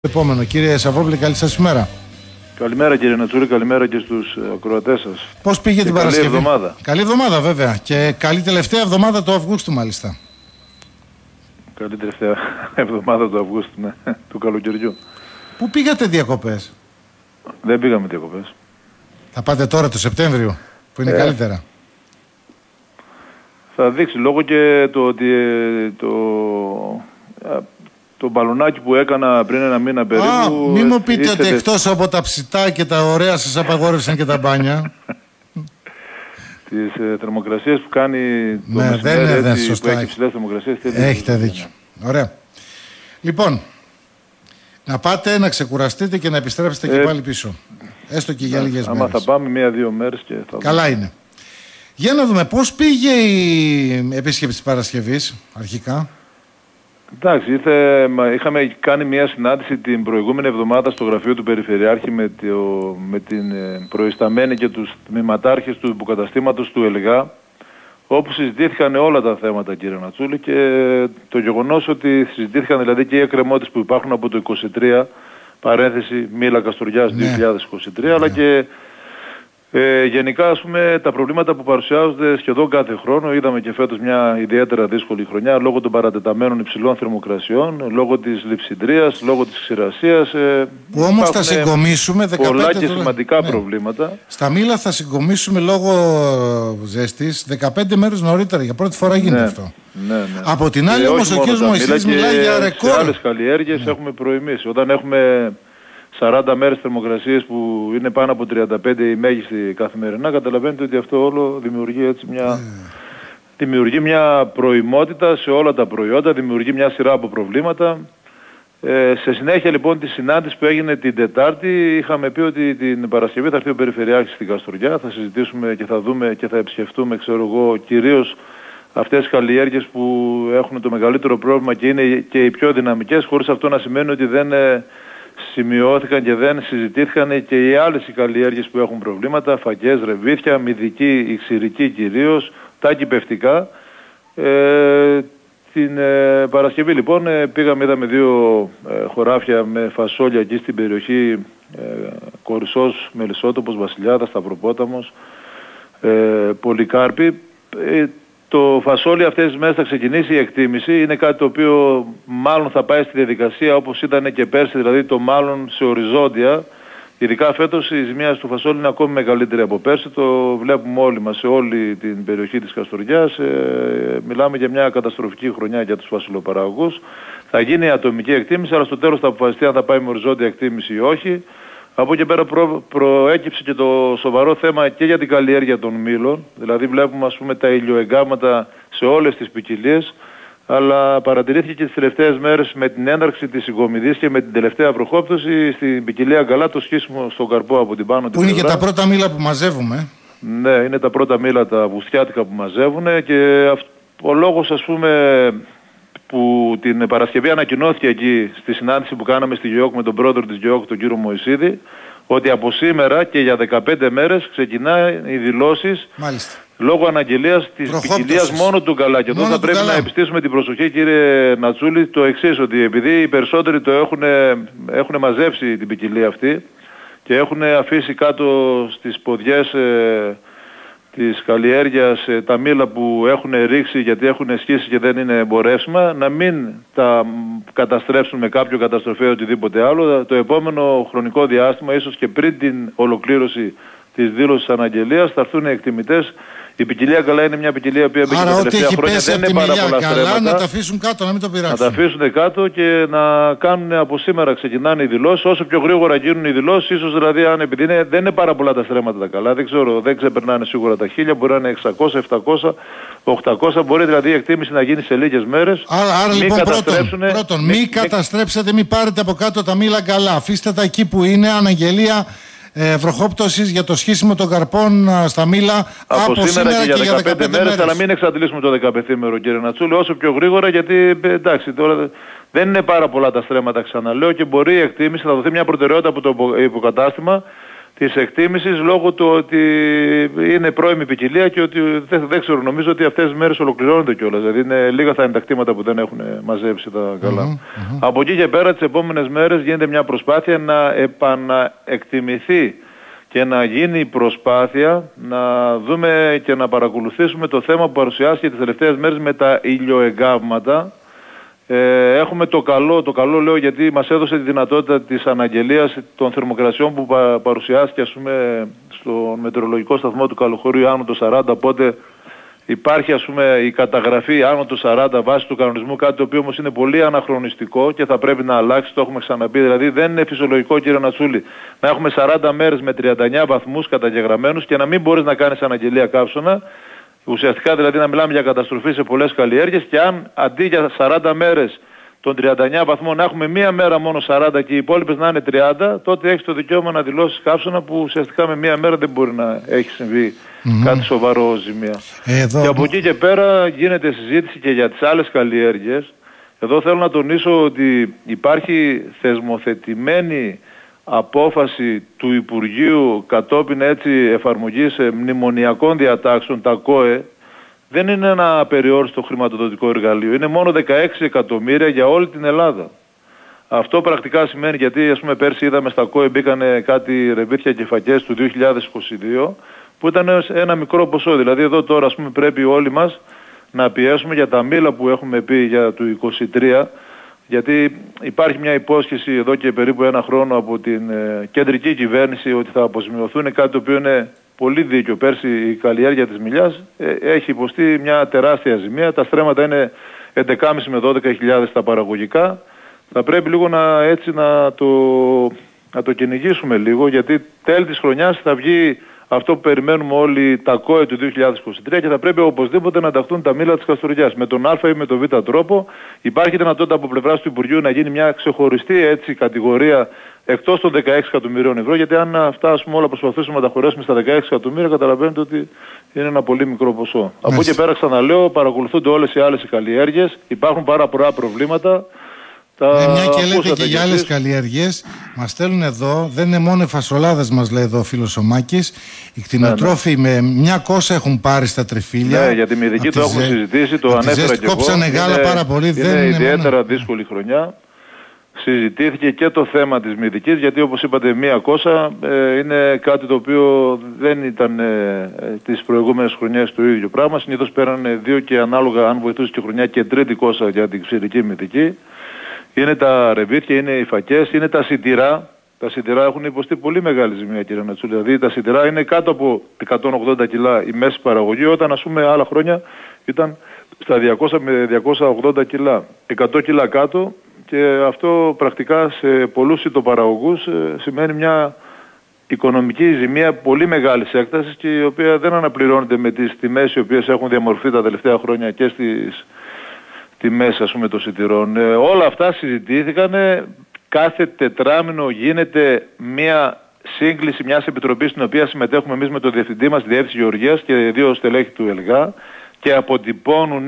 Επόμενο, κύριε Σαββόπουλε, καλή σας ημέρα. Καλημέρα κύριε Νατσούρη, καλημέρα και στους ακροατές σας. Πώς πήγε την Παρασκευή? Καλή εβδομάδα. Καλή εβδομάδα βέβαια και καλή τελευταία εβδομάδα του Αυγούστου μάλιστα. Καλή τελευταία εβδομάδα του Αυγούστου, ναι, του καλοκαιριού. Πού πήγατε διακοπές? Δεν πήγαμε διακοπές. Θα πάτε τώρα το Σεπτέμβριο που είναι καλύτερα? Θα δείξει λόγω και το ότι το μπαλονάκι που έκανα πριν ένα μήνα περίπου... Μη μου πείτε ότι εκτός από τα ψητά και τα ωραία σας απαγόρευσαν και τα μπάνια. Τις θερμοκρασίες που κάνει το μεσημέρι, που έχει ψηλές θερμοκρασίες. Έχετε δίκιο. Ωραία. Λοιπόν, να πάτε να ξεκουραστείτε και να επιστρέψετε και πάλι πίσω. Έστω και για λίγες μέρες. Άμα θα πάμε 1-2 μέρες και θα... Καλά είναι. Για να δούμε πώς πήγε η επίσκεψη της Παρασκευής αρχικά. Εντάξει, είχαμε κάνει μια συνάντηση την προηγούμενη εβδομάδα στο γραφείο του Περιφερειάρχη με την προϊσταμένη και τους τμήματάρχες του υποκαταστήματος του ΕΛΓΑ, όπου συζητήθηκαν όλα τα θέματα, κύριε Νατσούλη, και το γεγονός ότι συζητήθηκαν δηλαδή και οι εκκρεμότητες που υπάρχουν από το 23, παρένθεση Μήλα Καστοριάς 2023, αλλά και γενικά, ας πούμε, τα προβλήματα που παρουσιάζονται σχεδόν κάθε χρόνο. Είδαμε και φέτος μια ιδιαίτερα δύσκολη χρονιά λόγω των παρατεταμένων υψηλών θερμοκρασιών, λόγω της λειψιδρίας, λόγω της ξηρασίας. Που όμως θα συγκομίσουμε 15 πολλά και σημαντικά προβλήματα. Στα Μήλα θα συγκομίσουμε λόγω ζέστης 15 μέρες νωρίτερα. Για πρώτη φορά γίνεται αυτό. Ναι. Από την άλλη όμως ο κ. Μωυσής μιλάει για ρεκόρ. Σε άλλες καλλιέργειες έχουμε προημήσει. Όταν έχουμε 40 μέρες θερμοκρασίες που είναι πάνω από 35 η μέγιστη καθημερινά, καταλαβαίνετε ότι αυτό όλο δημιουργεί έτσι δημιουργεί μια προημότητα σε όλα τα προϊόντα, δημιουργεί μια σειρά από προβλήματα. Σε συνέχεια λοιπόν τη συνάντηση που έγινε την Τετάρτη, είχαμε πει ότι την Παρασκευή θα έρθει ο Περιφερειάρχης στην Καστοριά, θα συζητήσουμε και θα δούμε και θα επισκεφτούμε, ξέρω εγώ, κυρίως αυτές τις καλλιέργειες που έχουν το μεγαλύτερο πρόβλημα και είναι και οι πιο δυναμικές, χωρίς αυτό να σημαίνει ότι δεν σημειώθηκαν και δεν συζητήθηκαν και οι άλλες οι καλλιέργειες που έχουν προβλήματα, φακές, ρεβίθια, μυδική, ιξηρική κυρίως, τα κυπευτικά. Την Παρασκευή λοιπόν πήγαμε, είδαμε 2 χωράφια με φασόλια εκεί στην περιοχή, Κορισσός, Μελισσότοπος, Βασιλιάδας, Σταυροπόταμος, Πολυκάρπη. Το φασόλι αυτές τις μέρες θα ξεκινήσει η εκτίμηση. Είναι κάτι το οποίο μάλλον θα πάει στη διαδικασία όπως ήταν και πέρσι, δηλαδή το μάλλον σε οριζόντια. Ειδικά φέτος η ζημία του φασόλι είναι ακόμη μεγαλύτερη από πέρσι. Το βλέπουμε όλοι μας σε όλη την περιοχή της Καστοριάς. Μιλάμε για μια καταστροφική χρονιά για τους φασολοπαραγωγούς. Θα γίνει η ατομική εκτίμηση, αλλά στο τέλος θα αποφασιστεί αν θα πάει με οριζόντια εκτίμηση ή όχι. Από εκεί πέρα προέκυψε και το σοβαρό θέμα και για την καλλιέργεια των μήλων. Δηλαδή βλέπουμε, ας πούμε, τα ηλιοεγκάματα σε όλες τις ποικιλίες, αλλά παρατηρήθηκε και τις τελευταίες μέρες με την έναρξη της συγκομιδής και με την τελευταία βροχόπτωση στην ποικιλία Γκαλά το σχίσιμο στον καρπό από την πάνω. Που είναι και τα πρώτα μήλα που μαζεύουμε. Ναι, είναι τα πρώτα μήλα τα βουστιάτικα που μαζεύουν και ο λόγος, ας πούμε, που την Παρασκευή ανακοινώθηκε εκεί στη συνάντηση που κάναμε στη ΓΕΟΚ με τον πρόεδρο της ΓΕΟΚ, τον κύριο Μωυσίδη, ότι από σήμερα και για 15 μέρες ξεκινάει οι δηλώσεις λόγω αναγγελίας της ποικιλίας μόνο του Γκαλά. Και εδώ θα πρέπει να επιστήσουμε την προσοχή, κύριε Νατσούλη, το εξής, ότι επειδή οι περισσότεροι το έχουν μαζέψει την ποικιλία αυτή και έχουν αφήσει κάτω στις ποδιές της καλλιέργειας τα μήλα που έχουν ρίξει γιατί έχουν σκίσει και δεν είναι εμπορεύσιμα, να μην τα καταστρέψουν με κάποιο καταστροφή ή οτιδήποτε άλλο. Το επόμενο χρονικό διάστημα, ίσως και πριν την ολοκλήρωση της δήλωσης αναγγελίας, θα έρθουν οι εκτιμητές. Η ποικιλία Γκαλά είναι μια ποικιλία που μπήκε τα τελευταία χρόνια, δεν είναι πάρα πολλά στρέμματα. Να τα αφήσουν κάτω, να μην το πειράξουν. Να τα αφήσουν κάτω και να κάνουν από σήμερα, ξεκινάνε οι δηλώσεις. Όσο πιο γρήγορα γίνουν οι δηλώσεις, ίσως δηλαδή επειδή δεν είναι πάρα πολλά τα στρέμματα τα καλά, δεν ξέρω, δεν ξεπερνάνε σίγουρα τα 1000, μπορεί να είναι 600, 700, 800, μπορεί δηλαδή η εκτίμηση να γίνει σε λίγες μέρες. Άρα λοιπόν πρώτον, μην καταστρέψετε, μην πάρετε από κάτω τα μήλα Γκαλά. Αφήστε τα εκεί που είναι, αναγγελία βροχόπτωσης για το σχίσιμο των καρπών στα μήλα από σήμερα και για 15 μέρες. Αλλά μην εξαντλήσουμε το 15μέρο, κύριε Νατσούλη, όσο πιο γρήγορα, γιατί εντάξει, τώρα δεν είναι πάρα πολλά τα στρέμματα, ξαναλέω, και μπορεί η εκτίμηση να δοθεί μια προτεραιότητα από το υποκατάστημα της εκτίμησης λόγω του ότι είναι πρώιμη ποικιλία και ότι δεν ξέρω, νομίζω ότι αυτές τις μέρες ολοκληρώνονται κιόλας. Δηλαδή είναι λίγα θα είναι τα κτήματα που δεν έχουν μαζέψει τα καλά. Από εκεί και πέρα τις επόμενες μέρες γίνεται μια προσπάθεια να επαναεκτιμηθεί και να γίνει προσπάθεια να δούμε και να παρακολουθήσουμε το θέμα που παρουσιάστηκε τις τελευταίες μέρες με τα ηλιοεγκάβματα. Έχουμε το καλό λέω γιατί μας έδωσε τη δυνατότητα της αναγγελίας των θερμοκρασιών που παρουσιάστηκε ας πούμε στο μετεωρολογικό σταθμό του Καλοχωρίου άνω το 40, οπότε υπάρχει ας πούμε η καταγραφή άνω το 40 βάσει του κανονισμού, κάτι το οποίο όμως είναι πολύ αναχρονιστικό και θα πρέπει να αλλάξει, το έχουμε ξαναπεί. Δηλαδή δεν είναι φυσιολογικό, κύριε Νατσούλη, να έχουμε 40 μέρες με 39 βαθμούς καταγεγραμμένους και να μην μπορείς να κάνεις αναγγελία καύσωνα. Ουσιαστικά δηλαδή να μιλάμε για καταστροφή σε πολλές καλλιέργειες και αν αντί για 40 μέρες των 39 βαθμών να έχουμε μία μέρα μόνο 40 και οι υπόλοιπες να είναι 30, τότε έχεις το δικαίωμα να δηλώσεις καύσωνα που ουσιαστικά με μία μέρα δεν μπορεί να έχει συμβεί κάτι σοβαρό ζημία. Και από εκεί και πέρα γίνεται συζήτηση και για τις άλλες καλλιέργειες. Εδώ θέλω να τονίσω ότι υπάρχει θεσμοθετημένη απόφαση του Υπουργείου κατόπιν έτσι εφαρμογής μνημονιακών διατάξεων, τα ΚΟΕ, δεν είναι ένα απεριόριστο χρηματοδοτικό εργαλείο. Είναι μόνο 16 εκατομμύρια για όλη την Ελλάδα. Αυτό πρακτικά σημαίνει, γιατί ας πούμε πέρσι είδαμε στα ΚΟΕ μπήκανε κάτι ρεβίθια και φακές του 2022 που ήταν ένα μικρό ποσό. Δηλαδή εδώ τώρα ας πούμε πρέπει όλοι μας να πιέσουμε για τα μήλα που έχουμε πει για του 23, γιατί υπάρχει μια υπόσχεση εδώ και περίπου ένα χρόνο από την κεντρική κυβέρνηση ότι θα αποζημιωθούν, κάτι το οποίο είναι πολύ δίκιο. Πέρσι η καλλιέργεια της μιλιάς έχει υποστεί μια τεράστια ζημία. Τα στρέμματα είναι 11.500 με 12.000 τα παραγωγικά. Θα πρέπει λίγο να το κυνηγήσουμε λίγο, γιατί τέλη της χρονιάς θα βγει αυτό που περιμένουμε όλοι, τα ΚΟΕ του 2023, και θα πρέπει οπωσδήποτε να ταχθούν τα μήλα της Καστοριάς. Με τον Α ή με τον Β τρόπο υπάρχει δυνατότητα από πλευράς του Υπουργείου να γίνει μια ξεχωριστή έτσι κατηγορία εκτός των 16 εκατομμυρίων ευρώ, γιατί αν αυτά ας πούμε, όλα προσπαθήσουμε να τα χωρέσουμε στα 16 εκατομμύρια, καταλαβαίνετε ότι είναι ένα πολύ μικρό ποσό. Από εκεί και πέρα ξαναλέω, παρακολουθούνται όλες οι άλλες καλλιέργειες, υπάρχουν πάρα πολλά προβλήματα. Μια και λέτε και για άλλες καλλιέργειες, μας στέλνουν εδώ, δεν είναι μόνο οι φασολάδες μας λέει εδώ ο φίλος ο Μάκης, οι κτηνοτρόφοι με μια κόσα έχουν πάρει στα τριφύλια. Ναι, για τη μυδική το έχουμε συζητήσει, το ανέφερα και εγώ. Κόψανε γάλα πάρα πολύ. Είναι ιδιαίτερα δύσκολη χρονιά. Συζητήθηκε και το θέμα της μυδικής, γιατί όπως είπατε μία κόσα είναι κάτι το οποίο δεν ήταν τις προηγούμενες χρονιές το ίδιο πράγμα. Συνήθως πέρανε δύο και ανάλογα αν βοηθούσε και χρονιά και τρίτη κόσα για την ξηρική μυδική. Είναι τα ρεβίθια, είναι οι φακές, είναι τα σιτηρά. Τα σιτηρά έχουν υποστεί πολύ μεγάλη ζημία, κύριε Νατσούλη. Δηλαδή τα σιτηρά είναι κάτω από 180 κιλά η μέση παραγωγή, όταν ας πούμε άλλα χρόνια ήταν στα 200 με 280 κιλά. 100 κιλά κάτω, και αυτό πρακτικά σε πολλούς σιτοπαραγωγούς σημαίνει μια οικονομική ζημία πολύ μεγάλης έκτασης, και η οποία δεν αναπληρώνεται με τις τιμές οι οποίες έχουν διαμορφθεί τα τελευταία χρόνια και στις τιμές ας πούμε των σιτηρών. Όλα αυτά συζητήθηκαν. Κάθε τετράμινο γίνεται μια σύγκληση μιας επιτροπής στην οποία συμμετέχουμε εμείς με τον διευθυντή μας, τη Διεύθυνση Γεωργίας, και δύο στελέχη του ΕΛΓΑ, και αποτυπώνουν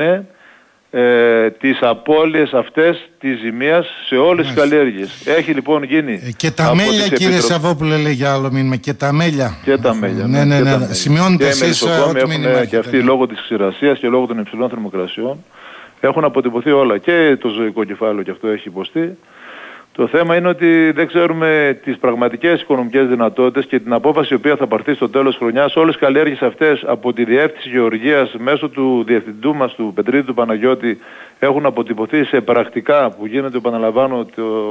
τις απώλειες αυτές της ζημίας σε όλες τις καλλιέργειες. Έχει λοιπόν γίνει. Και τα μέλια, κύριε Σαββόπουλε, λέει για άλλο μήνυμα. Και τα μέλια. Και τα μέλια. Ναι. Σημειώνετε εσείς ό,τι μήνυμα. Και αυτοί λόγω της ξηρασίας και λόγω των υψηλών θερμοκρασιών έχουν αποτυπωθεί όλα. Και το ζωικό κεφάλαιο και αυτό έχει υποστεί. Το θέμα είναι ότι δεν ξέρουμε τις πραγματικές οικονομικές δυνατότητες και την απόφαση η οποία θα πάρθει στο τέλος χρονιάς. Όλες οι καλλιέργειες αυτές από τη Διεύθυνση Γεωργίας μέσω του διευθυντού μας, του Πετρίδη του Παναγιώτη, έχουν αποτυπωθεί σε πρακτικά που γίνεται, επαναλαμβάνω,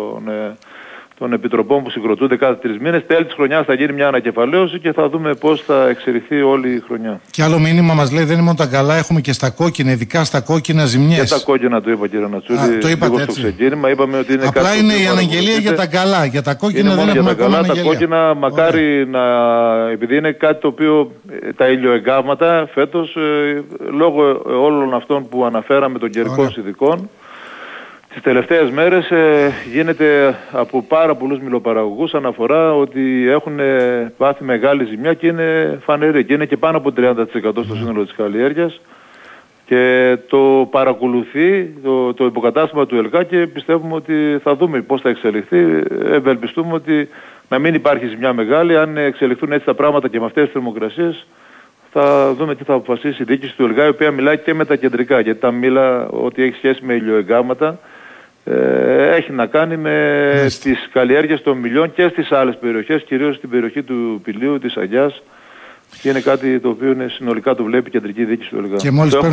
των επιτροπών που συγκροτούνται κάθε 3 μήνες. Τέλη της χρονιάς θα γίνει μια ανακεφαλαίωση και θα δούμε πώς θα εξελιχθεί όλη η χρονιά. Και άλλο μήνυμα μας λέει: δεν είναι μόνο τα καλά, έχουμε και στα κόκκινα, ειδικά στα κόκκινα ζημιές. Και τα κόκκινα το είπα, κύριε Νατσούλη. Το είπατε έτσι. Στο ξεκίνημα είπαμε ότι είναι απλά είναι η αναγγελία για τα καλά. Για τα κόκκινα δεν έχουμε ακόμα αναγγελία. Τα κόκκινα μακάρι να. Επειδή είναι κάτι το οποίο τα ηλιοεγκάβματα φέτος, λόγω όλων αυτών που αναφέραμε των καιρικών συνθηκών, τις τελευταίες μέρες γίνεται από πάρα πολλούς μιλοπαραγωγούς αναφορά ότι έχουν πάθει μεγάλη ζημιά, και είναι φανερή, και είναι και πάνω από 30% στο σύνολο της καλλιέργειας. Και το παρακολουθεί το υποκατάστημα του ΕΛΚΑ και πιστεύουμε ότι θα δούμε πώς θα εξελιχθεί. Ευελπιστούμε ότι να μην υπάρχει ζημιά μεγάλη. Αν εξελιχθούν έτσι τα πράγματα και με αυτές τις θερμοκρασίες, θα δούμε τι θα αποφασίσει η διοίκηση του ΕΛΚΑ, η οποία μιλάει και με τα κεντρικά. Γιατί τα μήλα, ό,τι έχει σχέση με ηλιοεγκάματα, έχει να κάνει με τις καλλιέργειες των μιλιών και στις άλλες περιοχές, κυρίως στην περιοχή του Πηλίου, της Αγιάς. Και είναι κάτι το οποίο συνολικά το βλέπει η κεντρική διοίκηση του ΕΛΚΑ.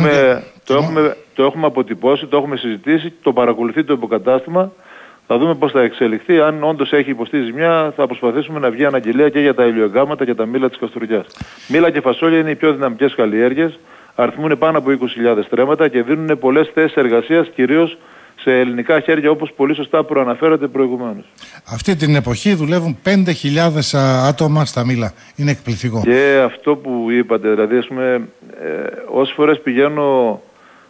Το έχουμε αποτυπώσει, το έχουμε συζητήσει, το παρακολουθεί το υποκατάστημα. Θα δούμε πώς θα εξελιχθεί. Αν όντως έχει υποστεί ζημιά, θα προσπαθήσουμε να βγει αναγγελία και για τα ηλιοεγκάματα και τα μήλα της Καστοριάς. Μήλα και φασόλια είναι οι πιο δυναμικές καλλιέργειες. Αριθμούν πάνω από 20.000 στρέμματα και δίνουν πολλές θέσεις εργασίας, κυρίως σε ελληνικά χέρια, όπως πολύ σωστά προαναφέρατε προηγουμένως. Αυτή την εποχή δουλεύουν 5.000 άτομα στα μήλα. Είναι εκπληκτικό. Και αυτό που είπατε, δηλαδή, ας πούμε, όσες φορές πηγαίνω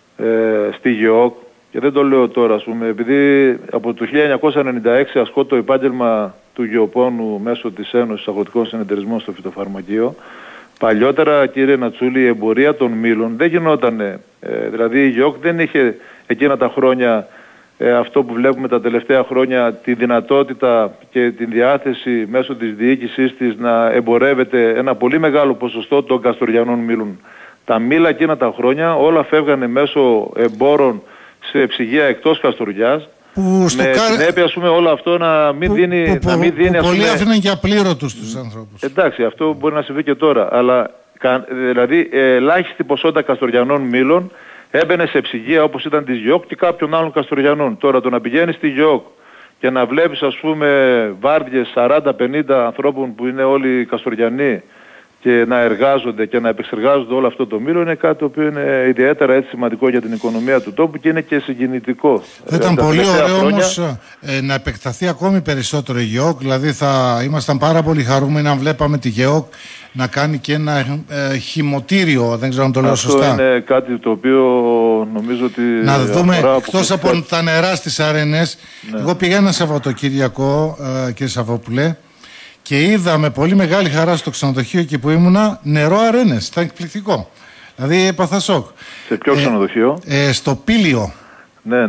στη ΓΕΟΚ, και δεν το λέω τώρα, ας πούμε, επειδή από το 1996 ασκώ το επάγγελμα του γεωπόνου μέσω της Ένωσης Αγροτικών Συνεταιρισμών στο φυτοφαρμακείο. Παλιότερα, κύριε Νατσούλη, η εμπορία των μήλων δεν γινότανε. Δηλαδή η ΓΕΟΚ δεν είχε εκείνα τα χρόνια αυτό που βλέπουμε τα τελευταία χρόνια, τη δυνατότητα και τη διάθεση μέσω της διοίκησής της να εμπορεύεται ένα πολύ μεγάλο ποσοστό των καστοριανών μήλων. Τα μήλα εκείνα τα χρόνια όλα φεύγανε μέσω εμπόρων σε ψυγεία εκτός Καστοριάς. Με συνέπεια, ας πούμε, όλο αυτό να μην δίνει... Πολλοί άφηναν και απλήρωτους τους ανθρώπους. Εντάξει, αυτό μπορεί να συμβεί και τώρα. Αλλά δηλαδή ελάχιστη ποσότητα καστοριανών μήλων έμπαινε σε ψυγεία όπως ήταν της ΓΕΟΚ και κάποιων άλλων καστοριανών. Τώρα το να πηγαίνεις στη ΓΕΟΚ και να βλέπεις, ας πούμε, βάρδιες 40-50 ανθρώπων που είναι όλοι καστοριανοί και να εργάζονται και να επεξεργάζονται όλο αυτό το μήλο, είναι κάτι το οποίο είναι ιδιαίτερα έτσι σημαντικό για την οικονομία του τόπου και είναι και συγκινητικό. Θα ήταν πολύ ωραίο όμως να επεκταθεί ακόμη περισσότερο η ΓΕΟΚ, δηλαδή θα ήμασταν πάρα πολύ χαρούμενοι αν βλέπαμε τη ΓΕΟΚ να κάνει και ένα χυμωτήριο, δεν ξέρω αν το λέω σωστά. Αυτό είναι κάτι το οποίο νομίζω ότι... Να δούμε, εκτός από τα νερά στις αρένες, εγώ πήγα ένα Σαββατοκύριακο, κύριε Σαββόπουλε, και είδα με πολύ μεγάλη χαρά στο ξενοδοχείο εκεί που ήμουνα νερό αρένες. Ήταν εκπληκτικό. Δηλαδή έπαθα σοκ. Σε ποιο ξενοδοχείο? Στο Πήλιο. Ναι.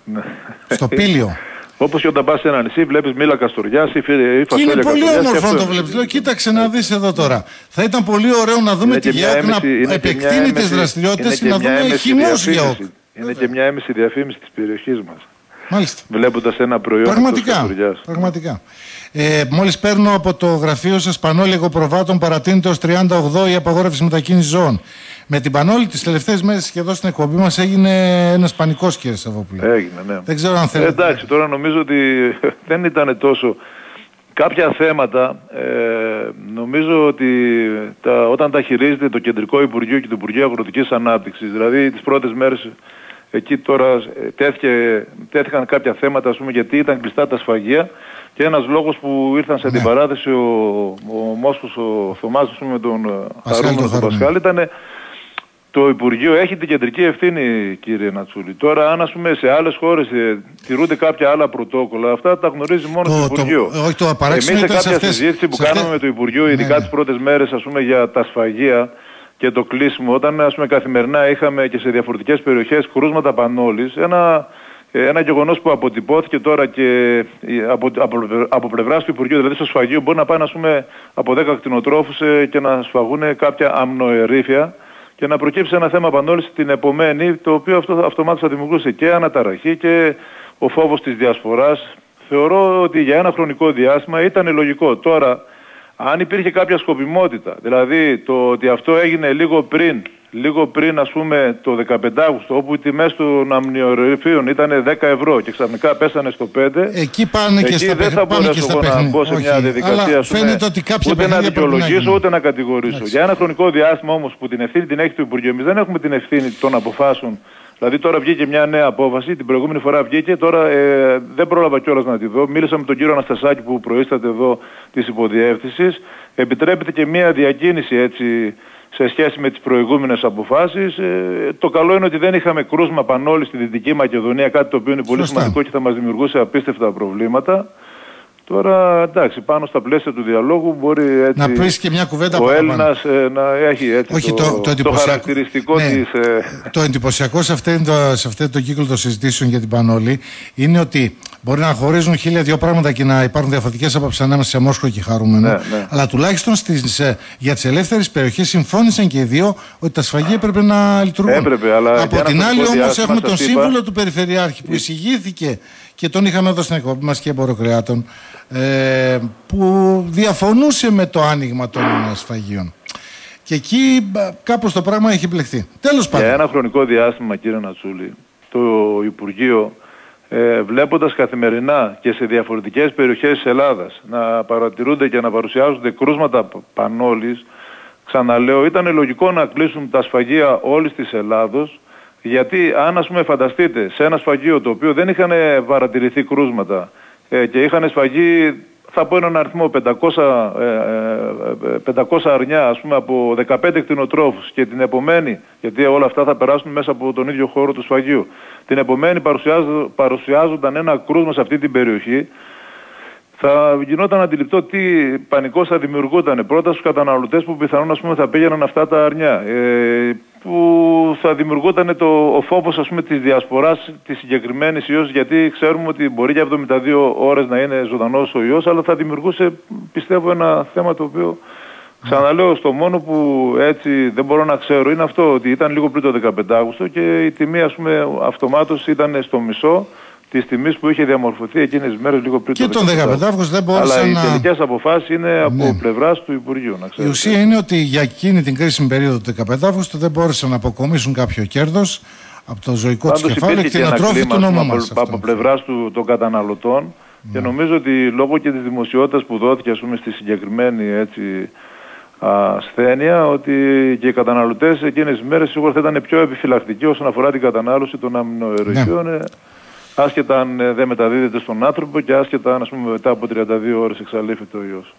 Στο Πήλιο. Όπως και όταν πας σε ένα νησί, βλέπεις μήλα Καστοριάς ή φασόλια Καστοριάς. Είναι πολύ όμορφο να το βλέπεις. Λέω, κοίταξε να δεις εδώ τώρα. Θα ήταν πολύ ωραίο να δούμε τη ΓΕΟΚ να επεκτείνει τις δραστηριότητες και να δούμε χυμούς ΓΕΟΚ. Είναι και μια έμεση διαφήμιση της περιοχής μας. Μάλιστα. Βλέποντας ένα προϊόν πραγματικά. Μόλις παίρνω από το γραφείο σας Πανόλη Εγωπροβάτων, παρατείνεται ως 38 η απαγόρευση μετακίνησης ζώων. Με την Πανόλη τις τελευταίες μέρες και εδώ στην εκπομπή μας έγινε ένας πανικός, κύριε Σαββόπουλε. Έγινε, ναι. Δεν ξέρω αν θέλετε. Εντάξει, τώρα νομίζω ότι δεν ήταν τόσο... Κάποια θέματα νομίζω ότι όταν τα χειρίζεται το Κεντρικό Υπουργείο και το Υπουργείο Αγροτικής Ανάπτυξης, δηλαδή τις πρώτες μέρες εκεί τώρα τέθηκαν κάποια θέματα, ας πούμε, γιατί ήταν κλειστά τα σφαγεία και ένας λόγος που ήρθαν σε αντιπαράθεση ο Μόσχος, ο Θωμάς, ας πούμε, με τον Χαρούμενο τον Πασχάλη, ήταν το Υπουργείο έχει την κεντρική ευθύνη, κύριε Νατσούλη. Τώρα, αν, ας πούμε, σε άλλες χώρες τηρούνται κάποια άλλα πρωτόκολλα, αυτά τα γνωρίζει μόνο το Υπουργείο. Εμείς σε κάποια συζήτηση που κάναμε με το Υπουργείο, ειδικά τις πρώτες μέρες, ας πούμε, για τα σφαγεία και το κλείσιμο, όταν, ας πούμε, καθημερινά είχαμε και σε διαφορετικές περιοχές κρούσματα πανόλης, ένα γεγονός που αποτυπώθηκε τώρα και από πλευράς του Υπουργείου, δηλαδή στο σφαγείο μπορεί να πάνε, ας πούμε, από 10 κτηνοτρόφους και να σφαγούν κάποια αμνοερήφια και να προκύψει ένα θέμα πανόλης την επομένη, το οποίο αυτό αυτομάτως θα δημιουργούσε και αναταραχή και ο φόβος της διασποράς. Θεωρώ ότι για ένα χρονικό διάστημα ήταν λογικό. Τώρα, αν υπήρχε κάποια σκοπιμότητα, δηλαδή το ότι αυτό έγινε λίγο πριν, ας πούμε, το 15 Αύγουστο, όπου οι τιμές των αμνιορυφίων ήταν 10 ευρώ και ξαφνικά πέσανε στο 5, εκεί πάνε και στα δεν θα μπορέσω εγώ να μπω σε μια διαδικασία, ούτε να δικαιολογήσω ούτε να κατηγορήσω. Για ένα χρονικό διάστημα όμως που την ευθύνη την έχει το Υπουργείο, εμείς δεν έχουμε την ευθύνη των αποφάσεων. Δηλαδή τώρα βγήκε μια νέα απόφαση, την προηγούμενη φορά βγήκε, τώρα δεν πρόλαβα κιόλας να τη δω. Μίλησα με τον κύριο Αναστασάκη που προείσταται εδώ της υποδιεύθυνσης. Επιτρέπεται και μια διακίνηση έτσι σε σχέση με τις προηγούμενες αποφάσεις. Το καλό είναι ότι δεν είχαμε κρούσμα πανόλη στη Δυτική Μακεδονία, κάτι το οποίο είναι πολύ σημαντικό και θα μας δημιουργούσε απίστευτα προβλήματα. Τώρα εντάξει, πάνω στα πλαίσια του διαλόγου μπορεί έτσι να πεις και μια κουβέντα ο Έλληνας να έχει έτσι το χαρακτηριστικό της... Το εντυπωσιακό σε αυτό το κύκλο των συζητήσεων για την Πανόλη είναι ότι μπορεί να χωρίζουν 1002 πράγματα και να υπάρχουν διαφορετικές απόψεις ανάμεσα σε Μόσχο και Χαρούμενο, αλλά τουλάχιστον για τις ελεύθερες περιοχές συμφώνησαν και οι δύο ότι τα σφαγεία έπρεπε να λειτουργούν. Από την άλλη όμως έχουμε τον σύμβουλο του Περιφερειάρχη που εισηγήθηκε και τον είχαμε εδώ στην εκπομπή μας και εμποροκρεάτων, που διαφωνούσε με το άνοιγμα των σφαγείων. Και εκεί κάπως το πράγμα έχει μπλεχθεί. Τέλος πάντων. Για ένα χρονικό διάστημα, κύριε Νατσούλη, το Υπουργείο, βλέποντας καθημερινά και σε διαφορετικές περιοχές της Ελλάδας να παρατηρούνται και να παρουσιάζονται κρούσματα πανόλης, ξαναλέω, ήταν λογικό να κλείσουν τα σφαγεία όλης της Ελλάδος, γιατί αν ας πούμε φανταστείτε σε ένα σφαγείο το οποίο δεν είχαν παρατηρηθεί κρούσματα και είχαν σφαγεί, θα πω έναν αριθμό 500 αρνιά ας πούμε από 15 κτηνοτρόφους, και την επομένη, γιατί όλα αυτά θα περάσουν μέσα από τον ίδιο χώρο του σφαγείου, την επομένη παρουσιάζονταν ένα κρούσμα σε αυτή την περιοχή, θα γινόταν αντιληπτό τι πανικός θα δημιουργούταν πρώτα στους καταναλωτές που πιθανόν ας πούμε θα πήγαιναν αυτά τα αρνιά, που θα δημιουργούταν ο φόβος ας πούμε της διασποράς της συγκεκριμένης ιός, γιατί ξέρουμε ότι μπορεί για 72 ώρες να είναι ζωντανός ο ιός, αλλά θα δημιουργούσε, πιστεύω, ένα θέμα το οποίο, ξαναλέω, στο μόνο που έτσι δεν μπορώ να ξέρω είναι αυτό, ότι ήταν λίγο πριν το 15 Αύγουστο και η τιμή ας πούμε αυτομάτως ήταν στο μισό της τιμής που είχε διαμορφωθεί εκείνες τις μέρες λίγο πριν. Και τον 15 Αύγουστο δεν μπόρεσαν. Αλλά οι τελικές αποφάσεις είναι από πλευράς του Υπουργείου. Η ουσία είναι ότι για εκείνη την κρίσιμη περίοδο του 15 Αύγουστο δεν μπόρεσαν να αποκομίσουν κάποιο κέρδος από το ζωικό του κεφάλαιο και την ατρόφη του νόμου μας. Από πλευράς των καταναλωτών, και νομίζω ότι λόγω και της δημοσιότητας που δόθηκε ας πούμε στη συγκεκριμένη έτσι ασθένεια, ότι και οι καταναλωτές εκείνες τις μέρες σίγουρα θα ήταν πιο επιφυλακτικοί όσον αφορά την κατανάλωση των αμινοερογείων. Άσχετα αν δεν μεταδίδεται στον άνθρωπο και άσχετα αν ας πούμε μετά από 32 ώρες εξαλείφεται ο ιός.